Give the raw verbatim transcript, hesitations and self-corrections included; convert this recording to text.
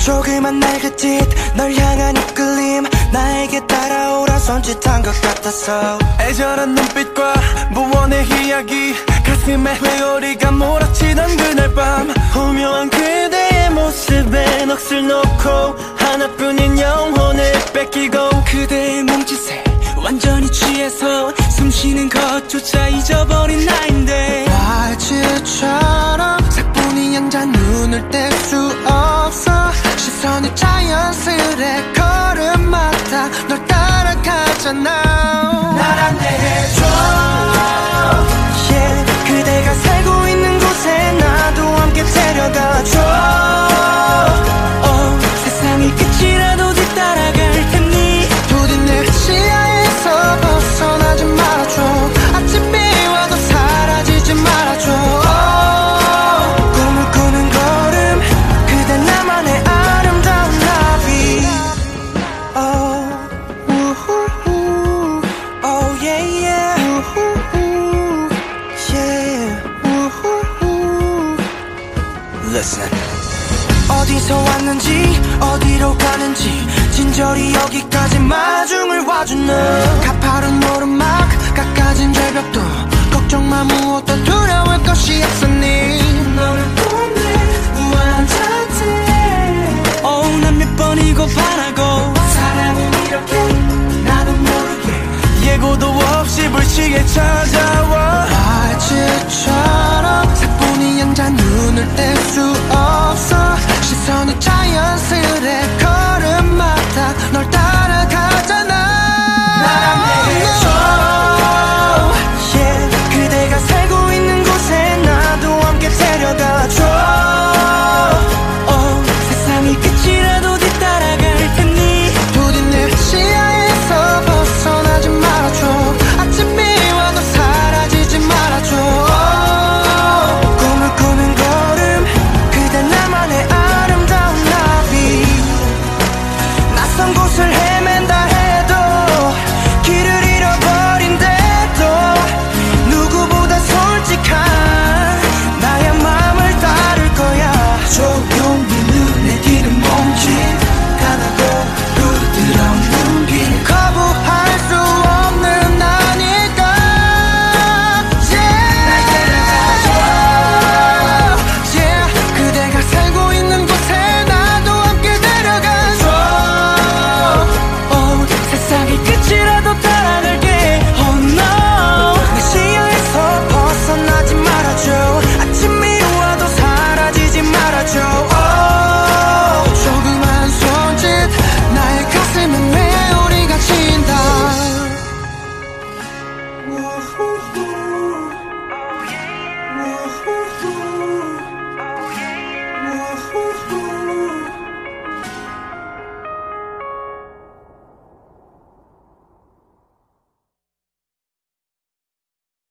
조그만 날갯짓 널 향한 이끌림 나에게 따라오라 손짓한 것 같았어. 애절한 눈빛과 무언의 이야기 가슴에 회오리가 몰아치던 그날 밤 오묘한 그대의 모습에 넋을 놓고 하나뿐인 영혼을 뺏기고 그대의 몸짓에 완전히 취해서 숨쉬는 것조차 잊어버린 나인데 와이즈처럼 사뿐히 앉아 눈을 뗄 수 없어. 시선이 자연스레 걸음마다 널 따라가잖아. 날 안내해줘 yeah, 그대가 살고 있는 곳에 나도 함께 데려가줘. oh, 세상이 끝이라도 뒤따라갈 테니 부디 내 시야에서 벗어나지 말아줘. 아침이 와도 사라지지 말아줘. oh, 꿈을 꾸는 걸음 그대 나만의 아름다운 나비. oh, 우후후, oh yeah yeah, 우후후, yeah, 우후후. Listen. 어디서 왔는지 어디로 가는지 진저리 여기까지 마중을 와준 너. 가파른 오르막 깎아진 절벽도 걱정마 무엇도 두려울 것이 없으니 너를 보내 우아한 자태. oh, 난 몇 번이고